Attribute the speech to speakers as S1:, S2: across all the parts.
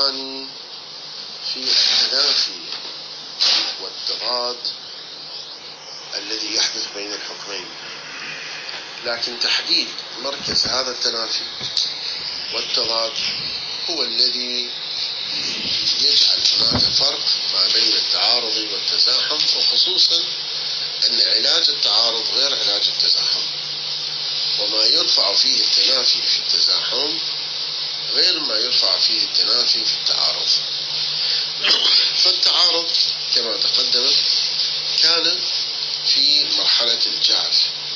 S1: يقعان في التنافي والتضاد الذي يحدث بين الحكمين، لكن تحديد مركز هذا التنافي والتضاد هو الذي يجعل هناك فرق ما بين التعارض والتزاحم، وخصوصا أن علاج التعارض غير علاج التزاحم، وما يرفع فيه التنافي في التزاحم غير ما يرفع فيه التنافي في التعارض. فالتعارض كما تقدم كان في مرحلة الجعل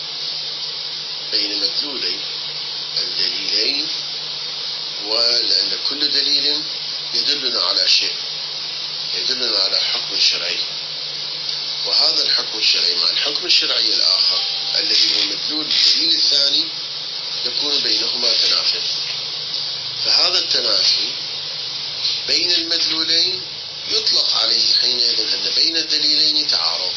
S1: بين مدلولي الدليلين، ولأن كل دليل يدلنا على شيء، يدلنا على حكم شرعي، وهذا الحكم الشرعي مع الحكم الشرعي الآخر الذي هو مدلول الدليل الثاني يكون بينهما تنافي. فهذا التنافي بين المدلولين يطلق عليه حينئذ أن بين الدليلين تعارض.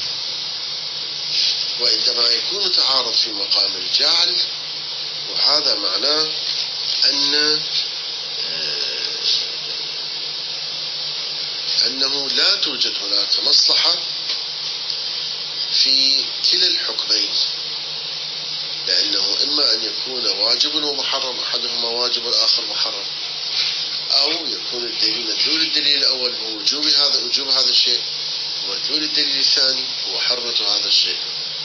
S1: وعندما يكون تعارض في مقام الجعل، وهذا معناه أنه لا توجد هناك مصلحة في كلا الحكمين، لأنه إما أن يكون واجب ومحرم، أحدهما واجب والآخر محرم، أو يكون مدلول الدليل الأول هو وجوب هذا الشيء، ومدلول الدليل الثاني هو حرمة هذا الشيء.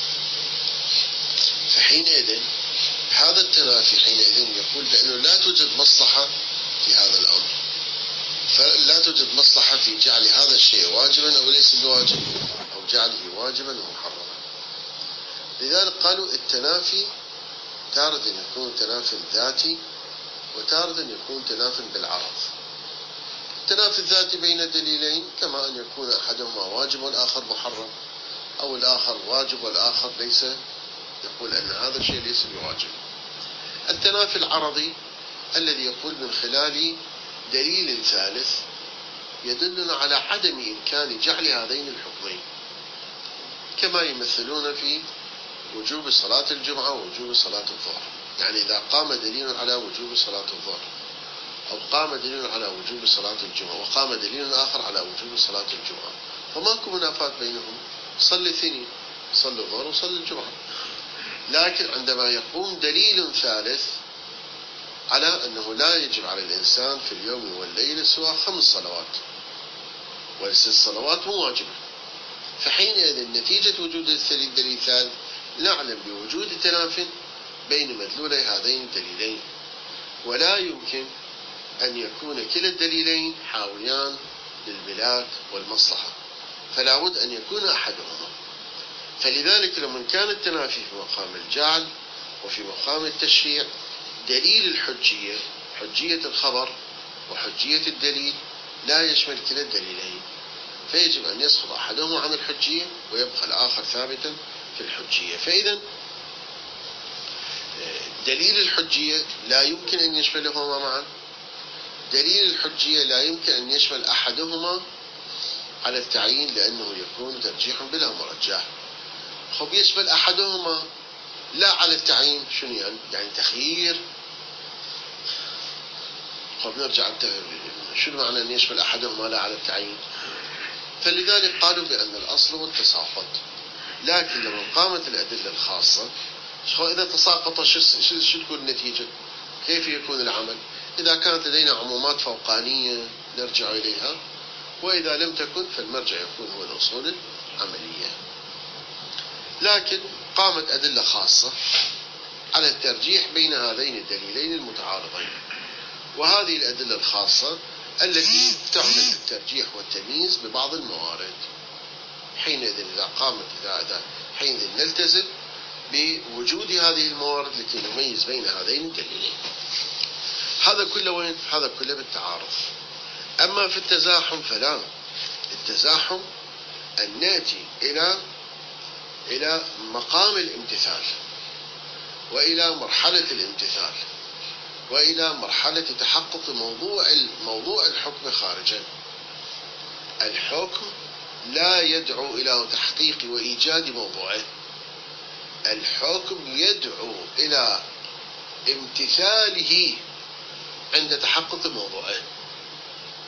S1: فحينئذ هذا التنافي حينئذ يقول بأنه لا توجد مصلحة في هذا الأمر، فلا توجد مصلحة في جعل هذا الشيء واجبا أو ليس بواجب، أو جعله واجبا ومحرما. لذلك قالوا التنافي تارة يكون تنافي ذاتي، وتارة يكون تنافي بالعرض. التنافي الذاتي بين الدليلين كما أن يكون أحدهما واجب والآخر محرم، أو الآخر واجب والآخر ليس، يقول أن هذا الشيء ليس بواجب. التنافي العرضي الذي يقول من خلال دليل ثالث يدلنا على عدم إمكان جعل هذين الحكمين، كما يمثلون في وجوب صلاة الجمعة ووجوب صلاة الظهر. يعني إذا قام دليل على وجوب صلاة الظهر، أو قام دليل على وجوب صلاة الجمعة، وقام دليل آخر على وجوب صلاة الجمعة، فماكو منافاة بينهم، صلي اثنين، صلي الظهر وصلي الجمعة. لكن عندما يقوم دليل ثالث على أنه لا يجب على الإنسان في اليوم والليلة سوى 5 صلوات، وليست الصلوات مو واجبة، فحينئذ نتيجة وجود الدليل الثالث نعلم بوجود تناف بين مدلولي هذين الدليلين، ولا يمكن أن يكون كلا الدليلين حاويان للملاك والمصلحة، فلا بد أن يكون أحدهما. فلذلك لما كان التنافي في مقام الجعل وفي مقام التشريع، دليل الحجية، حجية الخبر وحجية الدليل لا يشمل كلا الدليلين، فيجب أن يسقط أحدهما عن الحجية ويبقى الآخر ثابتا في الحجية. فإذا دليل الحجية لا يمكن أن يشملهما معا، دليل الحجية لا يمكن أن يشمل أحدهما على التعيين لأنه يكون ترجيح بلا مرجح. خب يشمل أحدهما لا على التعيين، شنو يعني تخيير؟ خب نرجع شنو معنى أن يشمل أحدهما لا على التعيين؟ فلذلك قالوا بأن الأصل هو التساقط، لكن لما قامت الأدلة الخاصة إذا تساقط شو تكون النتيجة؟ كيف يكون العمل؟ إذا كانت لدينا عمومات فوقانية نرجع إليها، وإذا لم تكن فالمرجع يكون هو الأصول العملية. لكن قامت أدلة خاصة على الترجيح بين هذين الدليلين المتعارضين، وهذه الأدلة الخاصة التي تعمل الترجيح والتمييز ببعض الموارد. حينئذ إذا قامت حينئذ نلتزم بوجود هذه الموارد لكي نميز بين هذين الدليلين. هذا كله وين؟ هذا كله بالتعارض. أما في التزاحم فلا، التزاحم أن نأتي إلى مقام الامتثال، وإلى مرحلة الامتثال، وإلى مرحلة تحقق موضوع الحكم خارجا. الحكم لا يدعو إلى تحقيق وإيجاد موضوعه، الحكم يدعو إلى امتثاله عند تحقق موضوعه.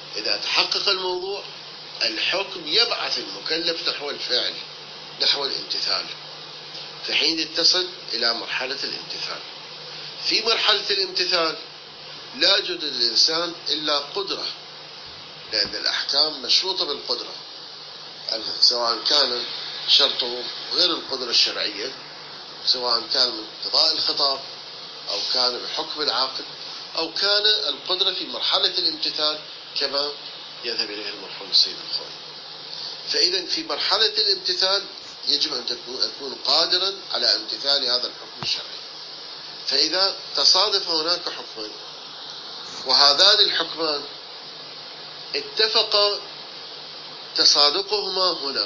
S1: إذا تحقق الموضوع الحكم يبعث المكلف نحو الفعل، نحو الامتثال، فحين تصل إلى مرحلة الامتثال. في مرحلة الامتثال لا يوجد للإنسان إلا قدرة، لأن الأحكام مشروطة بالقدرة، سواء كان شرطه غير القدرة الشرعية، سواء كان من اقتضاء الخطاب أو كان بحكم العاقل أو كان القدرة في مرحلة الامتثال كما يذهب إليه المرحوم السيد الخوئي. فإذا في مرحلة الامتثال يجب أن تكون قادرا على امتثال هذا الحكم الشرعي. فإذا تصادف هناك حكمان وهذان الحكمان اتفق تصادقهما هنا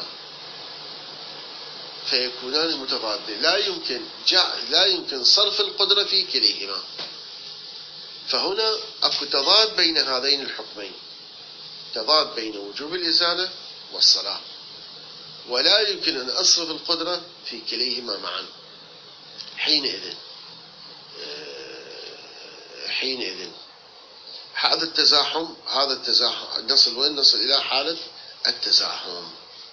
S1: فيكونان متضادين، لا يمكن صرف القدرة في كليهما، فهنا أكو تضاد بين هذين الحكمين، تضاد بين وجوب الإزالة والصلاة، ولا يمكن أن أصرف القدرة في كليهما معا. حينئذ هذا التزاحم نصل إلى حالة التزاحم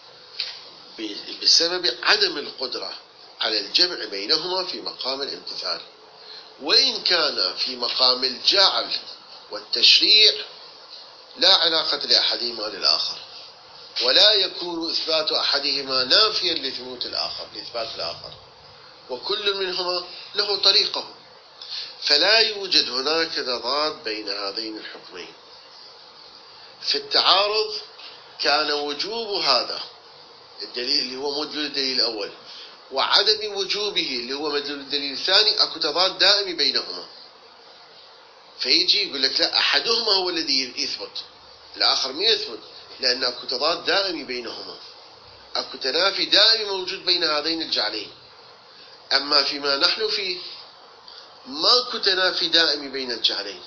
S1: بسبب عدم القدرة على الجمع بينهما في مقام الامتثال، وإن كان في مقام الجعل والتشريع لا علاقة لأحدهما للآخر، ولا يكون إثبات أحدهما نافيا لثبوت لإثبات الآخر، وكل منهما له طريقه، فلا يوجد هناك تضاد بين هذين الحكمين. في التعارض كان وجوب هذا الدليل اللي هو مدلول الدليل الأول وعدم وجوبه اللي هو مدلول الدليل الثاني، أكو تضاد دائم بينهما، فيجي يقول لك لا أحدهما هو الذي يثبت، الآخر ما يثبت، لأن أكو تضاد دائم بينهما، أكو تنافي دائم موجود بين هذين الجعلين. أما فيما نحن فيه ماكو تنافي دائم بين الجعلين،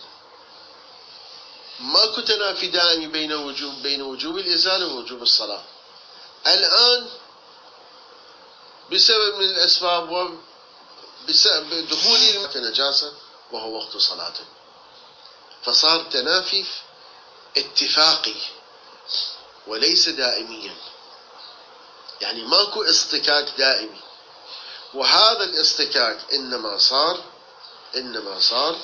S1: ماكو تنافي دائم بين وجوب الإزالة ووجوب الصلاة. الآن بسبب من الأسباب وبسبب دخول نجاسة وهو وقت صلاته، فصار تنافي اتفاقي وليس دائميا، يعني ماكو اصطكاك دائمي، وهذا الاصطكاك إنما صار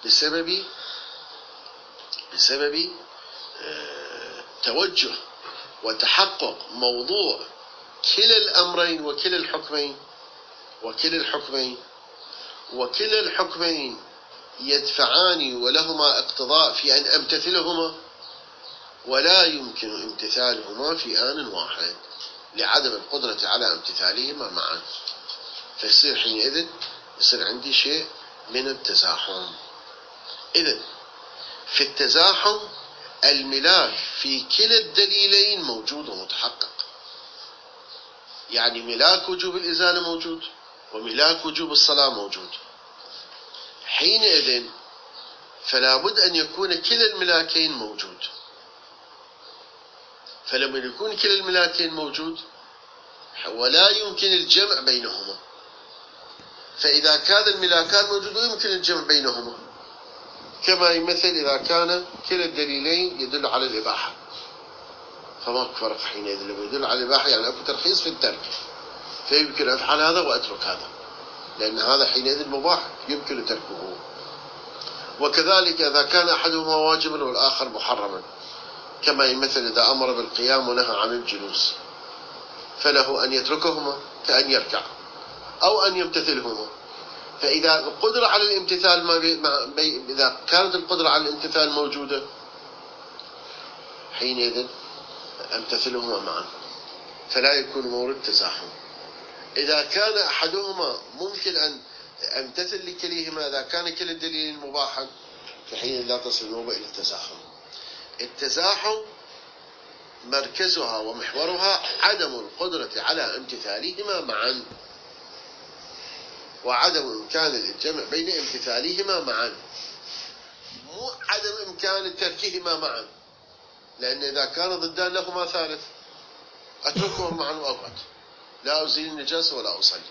S1: بسبب توجه وتحقق موضوع كلا الأمرين وكلا الحكمين يدفعان ولهما اقتضاء في أن أمتثلهما، ولا يمكن امتثالهما في آن واحد لعدم القدرة على امتثالهما معا، فيصير حينئذ عندي شيء من التزاحم. إذن في التزاحم الملاك في كلا الدليلين موجود ومتحقق، يعني ملاك وجوب الإزالة موجود وملاك وجوب الصلاة موجود. حينئذ فلا بد أن يكون كلا الملاكين موجود، فلما يكون كلا الملاكين موجود ولا يمكن الجمع بينهما، فإذا كان الملاكان موجود يمكن الجمع بينهما، كما يمثل إذا كان كلا الدليلين يدل على الإباحة، فما فرق حينئذ. لما يدل على الإباحة يعني أكو ترخيص في الترك، فيمكن أفعل هذا وأترك هذا، لأن هذا حينئذ مباح يمكن تركه. وكذلك إذا كان أحدهما واجبا والآخر محرما، كما يمثل إذا أمر بالقيام ونهى عن الجلوس، فله أن يتركهما كأن يركع أو أن يمتثلهما. فإذا القدرة على الامتثال إذا كانت القدرة على الامتثال موجودة حينئذ امتثلهما معا، فلا يكون مورد تزاحم. إذا كان أحدهما ممكن أن امتثل لكليهما، إذا كان كلا الدليل مباحا، فحين لا تصل النوبة إلى التزاحم. التزاحم مركزها ومحورها عدم القدرة على امتثالهما معا، وعدم إمكان الجمع بين امتثالهما معا، مو عدم إمكان تركهما معا، لأن إذا كان ضدان لهما ثالث، أتركهم معا وأقعد لا أزيل النجاسة ولا أصلي.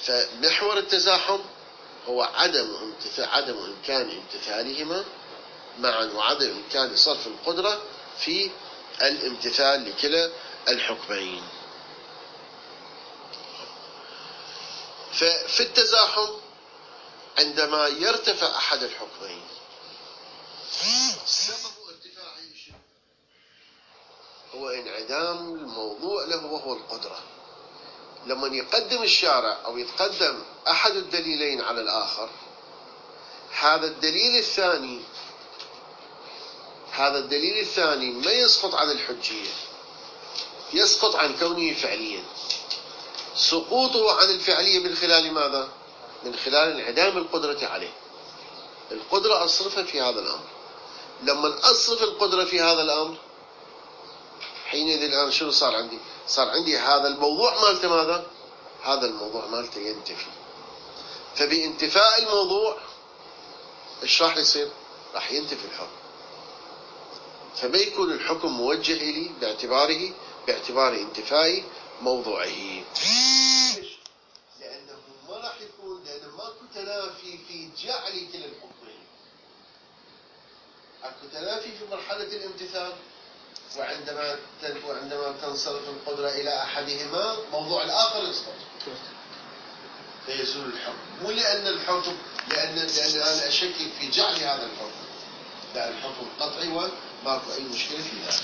S1: فمحور التزاحم هو عدم إمكان امتثالهما معا وعدم إمكان صرف القدرة في الامتثال لكلا الحكمين. ففي التزاحم عندما يرتفع أحد الحكمين، سبب ارتفاعه هو انعدام الموضوع له وهو القدرة. لما يقدم الشارع أو يتقدم أحد الدليلين على الآخر، هذا الدليل الثاني ما يسقط عن الحجية، يسقط عن كونه فعليا. سقوطه عن الفعلية من خلال ماذا؟ من خلال انعدام القدرة عليه. القدرة أصرفها في هذا الأمر. لما أصرف القدرة في هذا الأمر، حينئذ الآن شنو صار عندي؟ صار عندي هذا الموضوع مالته ماذا؟ هذا الموضوع مالته ينتفي. فبانتفاء الموضوع ايش راح يصير؟ راح ينتفي الحكم. فما يكون الحكم موجه إلي باعتبار انتفاء موضوعه. لأنه ما راح يكون، لأنه ماكو تنافي في جعل كلا الحكمين. اكو تنافي في مرحلة الامتثال، وعندما تنصرف القدرة إلى أحدهما موضوع الآخر يسقط فيزول الحكم. مو لأن الحكم لأن أنا أشكك في جعل هذا الحكم، لا، الحكم قطعي وماكو أي مشكلة في ذلك.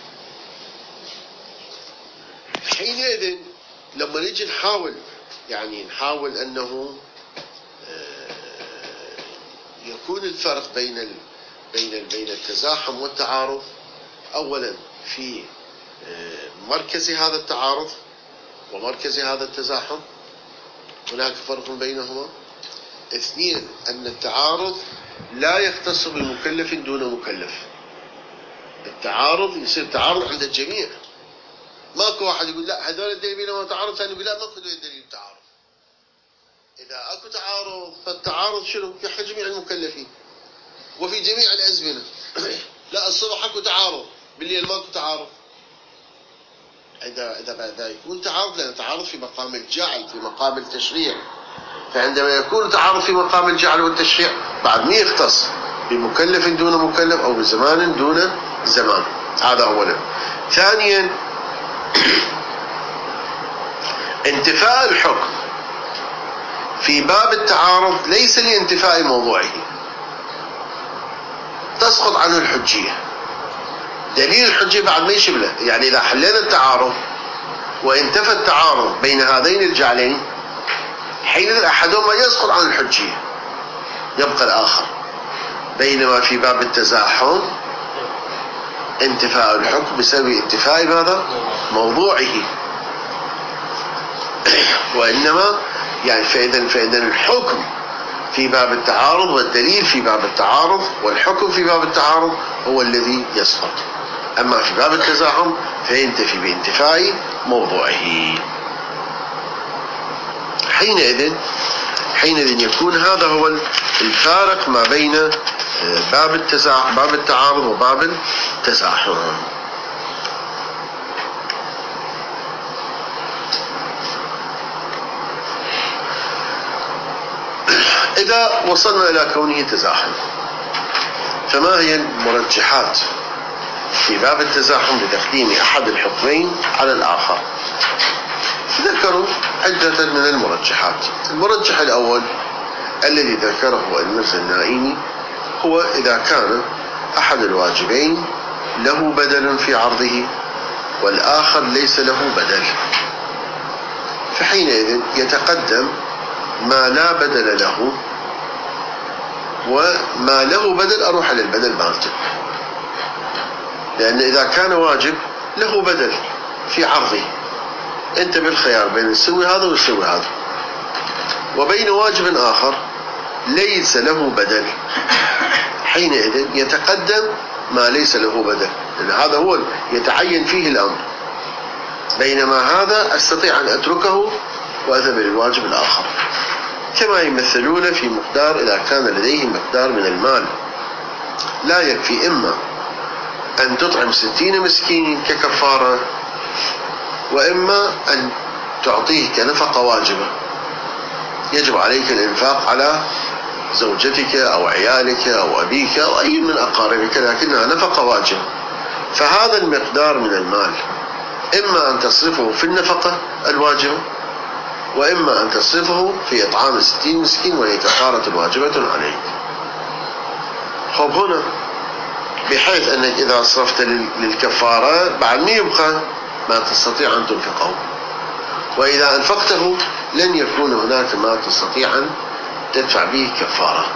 S1: حينئذ لما نجي نحاول أنه يكون الفرق بين التزاحم والتعارض. أولا في مركز هذا التعارض ومركز هذا التزاحم هناك فرق بينهما. اثنين، أن التعارض لا يختص بمكلف دون مكلف. التعارض يصير تعارض عند الجميع. ماكو واحد يقول لا هذول الدليل بينهما تعارض، ثاني يقول لا ماكو دليل تعارض. إذا أكو تعارض فالتعارض شنو؟ في جميع المكلفين وفي جميع الأزمنة. لا، الصبح أكو تعارض، بالليل ماكو تعارض. إذا يكون تعارض، لأن تعارض في مقام الجعل، في مقام التشريع. فعندما يكون تعارض في مقام الجعل والتشريع بعد ما يختص بمكلف دون مكلف أو بزمان دون زمان. هذا أولا. ثانيا، انتفاء الحكم في باب التعارض ليس لانتفاء موضوعه، تسقط عنه الحجية. دليل الحجية بعد ما يشبله. يعني إذا حلينا التعارض وانتفى التعارض بين هذين الجعلين، حينئذ أحدهما يسقط عن الحجية، يبقى الآخر. بينما في باب التزاحم انتفاء الحكم بسبب انتفاء ماذا؟ موضوعه. وإنما فإذا الحكم في باب التعارض والدليل في باب التعارض والحكم في باب التعارض هو الذي يسقط. أما في باب التزاحم فينتفي بانتفاء موضوعه. حينئذ يكون هذا هو الفارق ما بين باب التعارض وباب التزاحم. إذا وصلنا إلى كونه تزاحم، فما هي المرجحات في باب التزاحم لتقديم أحد الحكمين على الآخر؟ ذكروا عدة من المرجحات. المرجح الأول الذي ذكره المرزا النائمي هو إذا كان أحد الواجبين له بدل في عرضه والآخر ليس له بدل، فحينئذ يتقدم ما لا بدل له، وما له بدل أروح للبدل مالته. لأن إذا كان واجب له بدل في عرضه، أنت بالخيار بين تسوي هذا وتسوي هذا، وبين واجب آخر ليس له بدل، حينئذ يتقدم ما ليس له بدل، لأن هذا هو يتعين فيه الأمر. بينما هذا أستطيع أن أتركه وأذهب للواجب الآخر. كما يمثلون في مقدار إذا كان لديه مقدار من المال لا يكفي، إما أن تطعم 60 مسكين ككفارة، وإما أن تعطيه كنفقة واجبة، يجب عليك الإنفاق على زوجتك أو عيالك أو أبيك أو أي من أقاربك، لكنها نفقة واجبة. فهذا المقدار من المال إما أن تصرفه في النفقة الواجبة، وإما أن تصرفه في إطعام 60 مسكين، وهي كفارة واجبة عليك. خب هنا بحيث أنك إذا صرفت للكفارة بعد ما يبقى ما تستطيع أن تنفقه، وإذا أنفقته لن يكون هناك ما تستطيع أن تدفع به كفارة.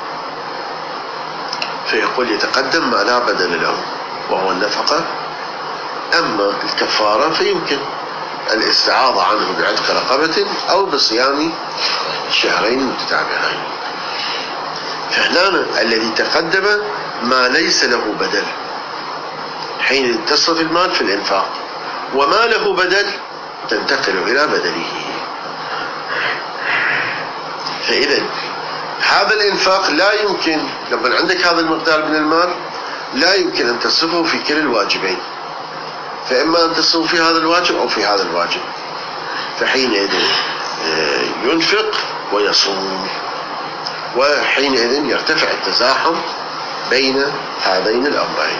S1: فيقول يتقدم ما لا بدل له وهو النفقة. أما الكفارة فيمكن الاستعاضة عنه بعتق رقبة أو بصيام شهرين متتابعين. فهنا الذي تقدم ما ليس له بدل، حين تصرف المال في الإنفاق، وما له بدل تنتقل إلى بدله. فإذا هذا الإنفاق لا يمكن، لما عندك هذا المقدار من المال لا يمكن أن تصرفه في كل الواجبين، فإما أن تصرفه في هذا الواجب أو في هذا الواجب. فحينئذ ينفق ويصوم، وحينئذ يرتفع التزاحم بين هذين الأمرين.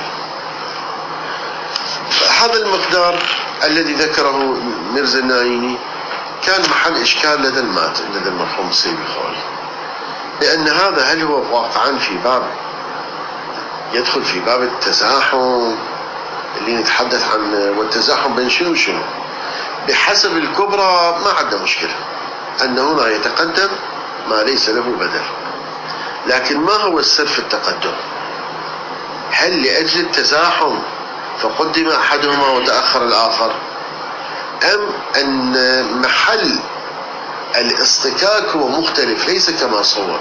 S1: هذا المقدار الذي ذكره ميرزا النايني كان محل إشكال لدى المرحوم السيد الخوئي، لأن هذا هل هو واقعا في باب يدخل في باب التزاحم اللي نتحدث عنه، والتزاحم بين شنو شنو. بحسب الكبرى ما عندنا مشكلة أن هنا يتقدم ما ليس له بدل، لكن ما هو السر في التقدم؟ هل لأجل التزاحم فقدم أحدهما وتأخر الآخر، أم أن محل الاصطكاك هو مختلف ليس كما صور؟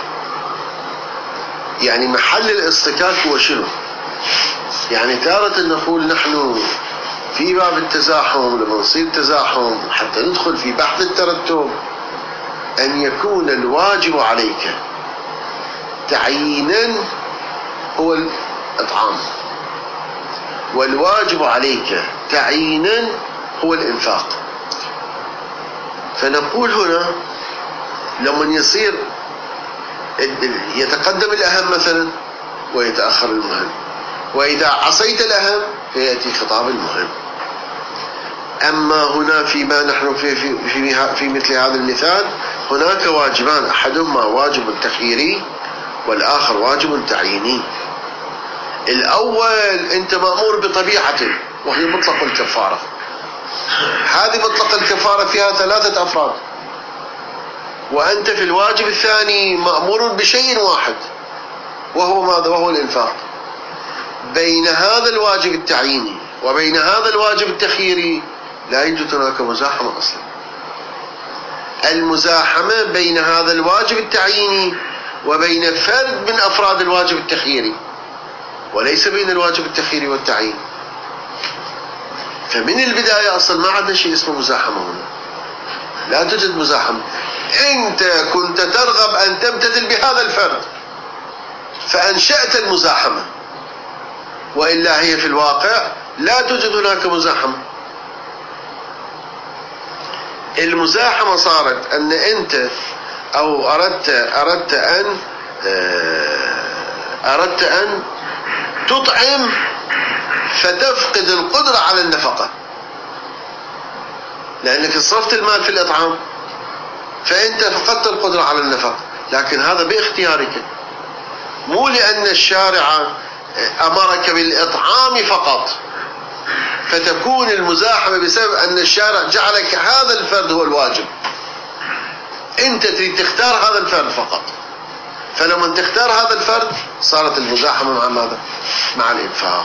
S1: يعني محل الاصطكاك هو شنو؟ يعني تارة نقول نحن في باب التزاحم لما نصير تزاحم حتى ندخل في بحث الترتب أن يكون الواجب عليك تعيينا هو الإطعام، والواجب عليك تعيينا هو الإنفاق. فنقول هنا لما يصير يتقدم الأهم مثلا ويتأخر المهم، وإذا عصيت الأهم فيأتي خطاب المهم. أما هنا فيما نحن في مثل هذا المثال هناك واجبان، أحدهما واجب تخييري والآخر واجب تعييني. الأول أنت مأمور بطبيعته وهي مطلق الكفارة، هذه مطلق الكفارة فيها 3 أفراد، وأنت في الواجب الثاني مأمور بشيء واحد وهو ماذا؟ وهو الإنفاق. بين هذا الواجب التعييني وبين هذا الواجب التخييري لا يوجد هناك مزاحمة أصلا. المزاحمة بين هذا الواجب التعييني وبين فرد من أفراد الواجب التخييري، وليس بين الواجب التخييري والتعيين. فمن البداية أصلا ما عندنا شيء اسمه مزاحمة هنا، لا توجد مزاحمة. أنت كنت ترغب أن تمتثل بهذا الفرد فأنشأت المزاحمة، وإلا هي في الواقع لا توجد هناك مزاحمة. المزاحمة صارت أن أنت أو أردت أن تطعم فتفقد القدرة على النفقة، لأنك صرفت المال في الإطعام فأنت فقدت القدرة على النفقة، لكن هذا باختيارك، مو لأن الشارع أمرك بالإطعام فقط فتكون المزاحمة بسبب أن الشارع جعلك هذا الفرد هو الواجب. أنت تريد تختار هذا الفرد فقط، فلما تختار هذا الفرد صارت المزاحمة مع ماذا؟ مع الإنفاق.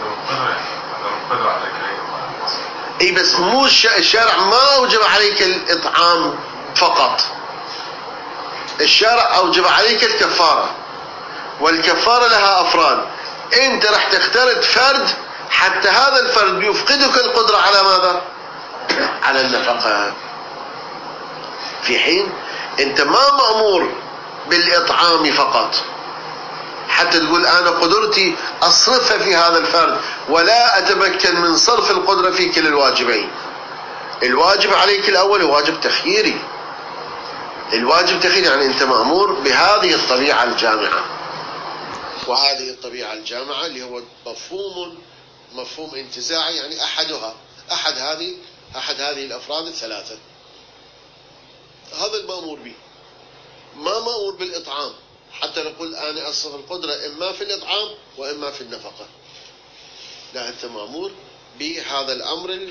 S1: اي بس مو الشارع ما أوجب عليك الإطعام فقط، الشارع أوجب عليك الكفارة، والكفارة لها أفراد. أنت رح تختارت فرد حتى هذا الفرد يفقدك القدرة على ماذا؟ على النفقة، في حين أنت ما مأمور بالإطعام فقط حتى تقول أنا قدرتي أصرفها في هذا الفرد ولا أتمكن من صرف القدرة في كلا الواجبين. الواجب عليك الأول هو واجب تخييري، الواجب تخيل يعني أنت مأمور بهذه الطبيعة الجامعة، وهذه الطبيعة الجامعة اللي هو مفهوم انتزاعي، يعني أحد هذه الأفراد الثلاثة، هذا المأمور به. ما مأمور بالإطعام حتى نقول أنا أصف القدرة إما في الإطعام وإما في النفقة، لا، أنت مأمور بهذا الأمر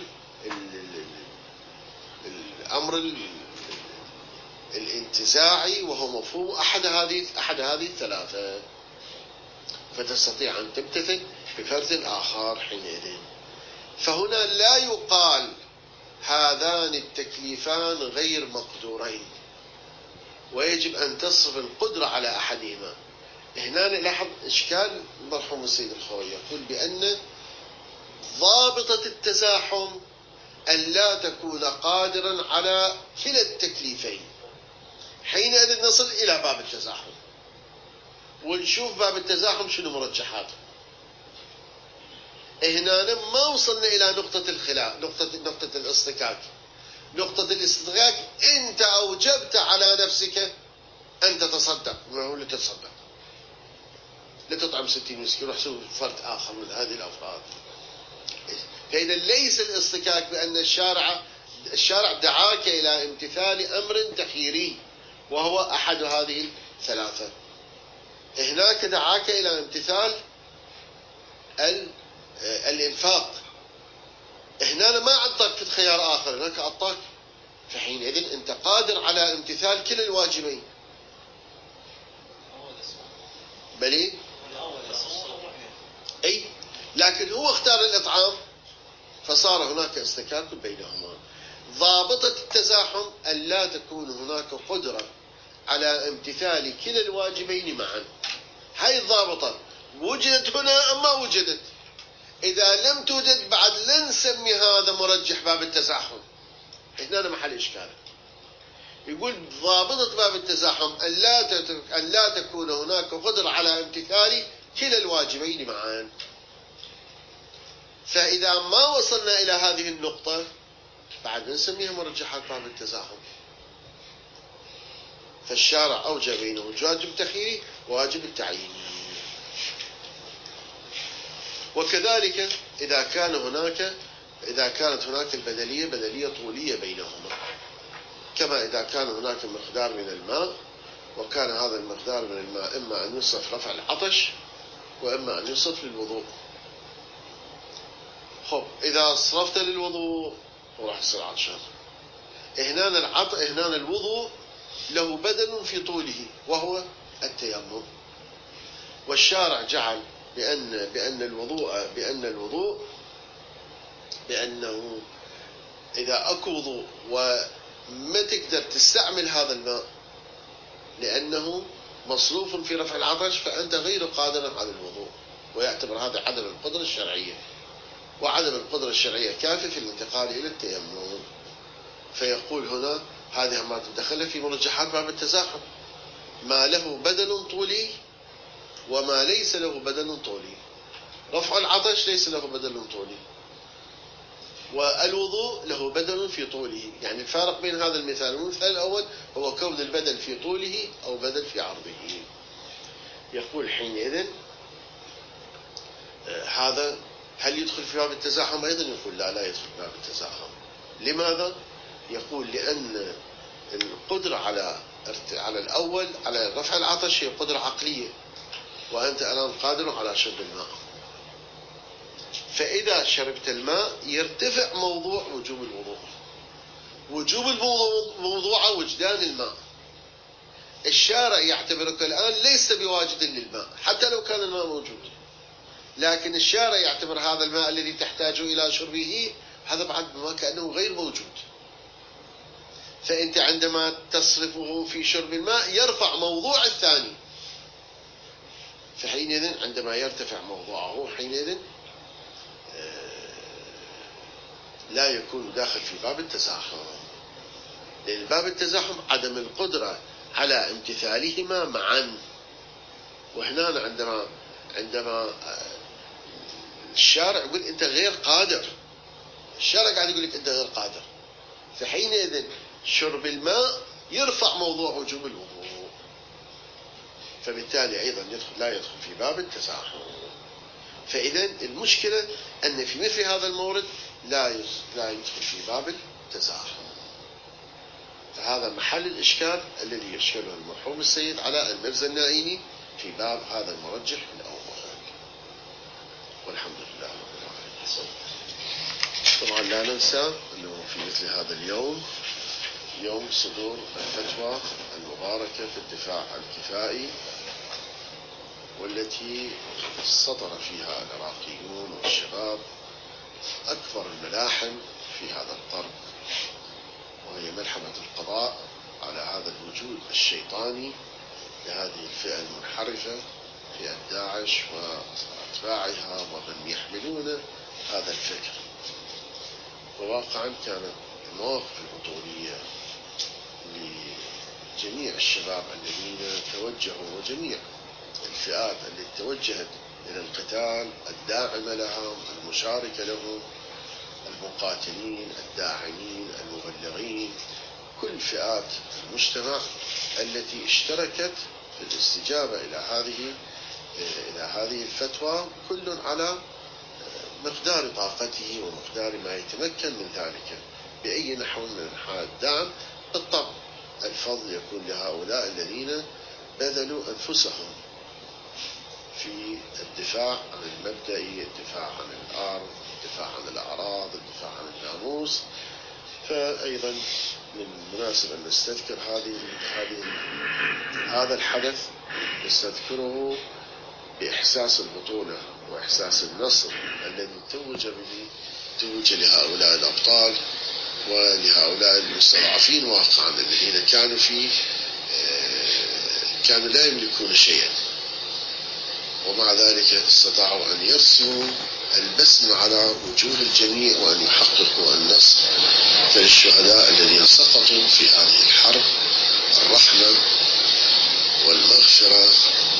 S1: الانتزاعي، وهو مفهوم أحد هذه الثلاثة، فتستطيع أن تمتثل بفرد آخر حينئذ. فهنا لا يقال هذان التكليفان غير مقدورين ويجب أن تصف القدرة على أحدهما. هنا لاحظ إشكال المرحوم السيد الخوي، يقول بأن ضابطة التزاحم أن لا تكون قادرا على كلا التكليفين. حينئذ نصل إلى باب التزاحم ونشوف باب التزاحم شنو مرجحاته. هنا ما وصلنا إلى نقطة الخلاف، نقطة الاصطكاك. نقطة الاصطكاك أنت أوجبت على نفسك أن تتصدق، ما هو لتتصدق، لتطعم 60 مسكين وحسب فرد آخر من هذه الأفراد. فإذا ليس الاصطكاك بأن الشارع دعاك إلى امتثال أمر تخييري وهو أحد هذه الثلاثة. هناك دعاك إلى امتثال الإنفاق، هنا ما أعطاك في خيار آخر، هناك أعطاك، فحينئذ أنت قادر على امتثال كلا الواجبين. بلي أي، لكن هو اختار الإطعام فصار هناك اصطكاك بينهما. ضابطة التزاحم أن لا تكون هناك قدرة على امتثال كلا الواجبين معا. هاي الضابطة وجدت هنا أم ما وجدت؟ إذا لم توجد بعد لن نسمي هذا مرجح باب التزاحم. هنا محل إشكال. يقول ضابطة باب التزاحم أن لا تكون هناك قدرة على امتثال كلا الواجبين معا. فإذا ما وصلنا إلى هذه النقطة بعد نسميها مرجحات باب التزاحم. فالشارع أوجب بينه واجب التخييري وواجب التعييني. وكذلك إذا كانت هناك البدلية بدلية طولية بينهما، كما إذا كان هناك مقدار من الماء وكان هذا المقدار من الماء إما أن يصرف رفع العطش وإما أن يصرف للوضوء. خب إذا صرفت للوضوء وراح يصير عطشان، هنا الوضوء له بدل في طوله وهو التيمم. والشارع جعل بأن الوضوء بأنه إذا أكو وضوء وما تقدر تستعمل هذا الماء لأنه مصروف في رفع العطش فأنت غير قادر على الوضوء، ويعتبر هذا عدم القدرة الشرعية، وعدم القدرة الشرعية كافي في الانتقال إلى التيمم. فيقول هنا هذه ما تدخل في مرجحات باب التزاحم، ما له بدل طولي وما ليس له بدل طولي. رفع العطش ليس له بدل طولي، والوضوء له بدل في طوله. يعني الفارق بين هذا المثال والمثال الأول هو كون البدل في طوله أو بدل في عرضه. يقول حينئذ هذا هل يدخل في باب التزاحم أيضا؟ يقول لا يدخل في باب التزاحم. لماذا؟ يقول لأن القدرة على الأول على رفع العطش هي قدرة عقلية، وأنت الآن قادر على شرب الماء، فإذا شربت الماء يرتفع موضوع وجوب الوضوء. وجوب الموضوع وجدان الماء. الشارع يعتبرك الآن ليس بواجد للماء حتى لو كان الماء موجود، لكن الشارع يعتبر هذا الماء الذي تحتاج إلى شربه هذا بعد ما كأنه غير موجود. فأنت عندما تصرفه في شرب الماء يرفع موضوع الثاني، فحينئذ عندما يرتفع موضوعه حينئذ لا يكون داخل في باب التزاحم، لأن باب التزاحم عدم القدرة على امتثالهما معا. وهنا عندما الشارع يقول أنت غير قادر، الشارع قاعد يقول لك أنت غير قادر، فحينئذ شرب الماء يرفع موضوع وجوب الوضوء، فبالتالي أيضا لا يدخل في باب التزاحم. فإذا المشكلة أن في مثل هذا المورد لا يدخل في باب التزاحم. فهذا محل الإشكال الذي يشكله المرحوم السيد علاء المرزا النائيني في باب هذا المرجح الأول. والحمد لله رب العالمين. طبعا لا ننسى أنه في مثل هذا اليوم، يوم صدور الفتوى المباركة في الدفاع الكفائي، والتي سطر فيها العراقيون والشباب أكبر الملاحم في هذا القرن، وهي ملحمة القضاء على هذا الوجود الشيطاني لهذه الفئة المنحرفة، فئة داعش وأتباعها ومن يحملون هذا الفكر. وواقعا كانت المواقف البطولية لجميع الشباب الذين توجهوا، وجميع الفئات التي توجهت إلى القتال، الداعمة لهم، المشاركة لهم، المقاتلين، الداعمين، المبلغين، كل فئات المجتمع التي اشتركت في الاستجابة إلى هذه الفتوى، كل على مقدار طاقته ومقدار ما يتمكن من ذلك بأي نحو من أنحاء الدعم. بالطبع الفضل يكون لهؤلاء الذين بذلوا أنفسهم في الدفاع عن المبدئي، الدفاع عن الأرض، الدفاع عن الأعراض، الدفاع عن الناموس. فأيضا من المناسب أن نستذكر هذا الحدث، نستذكره بإحساس البطولة وإحساس النصر الذي توج لهؤلاء الأبطال ولهؤلاء المستضعفين واقعا، الذين كانوا لا يملكون شيئا، ومع ذلك استطاعوا أن يرسموا البسمة على وجوه الجميع وأن يحققوا النصر. فللشهداء الذين سقطوا في هذه الحرب الرحمة والمغفرة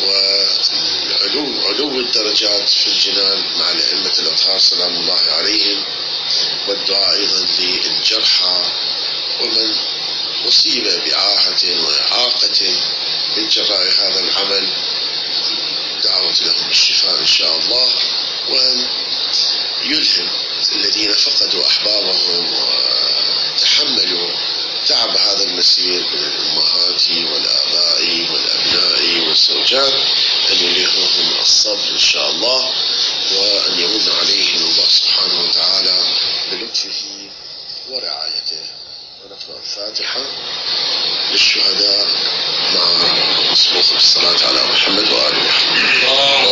S1: وعلو الدرجات في الجنان مع الأئمة الأطهار سلام الله عليهم، والدعاء أيضا للجرحى ومن أصيب بعاهة وإعاقة من جراء هذا العمل، دعوة لهم بالشفاء إن شاء الله، وأن يلهم الذين فقدوا أحبابهم وتحملوا تعب هذا المسير من الأمهات والآباء والأبناء والزوجات، أن يلهمهم الصبر إن شاء الله، وأن يمن عليهم الله سبحانه وتعالى بلطفه ورعايته. ونقرأ الفاتحة للشهداء مع مسبوق بالصلاة على محمد وآل محمد.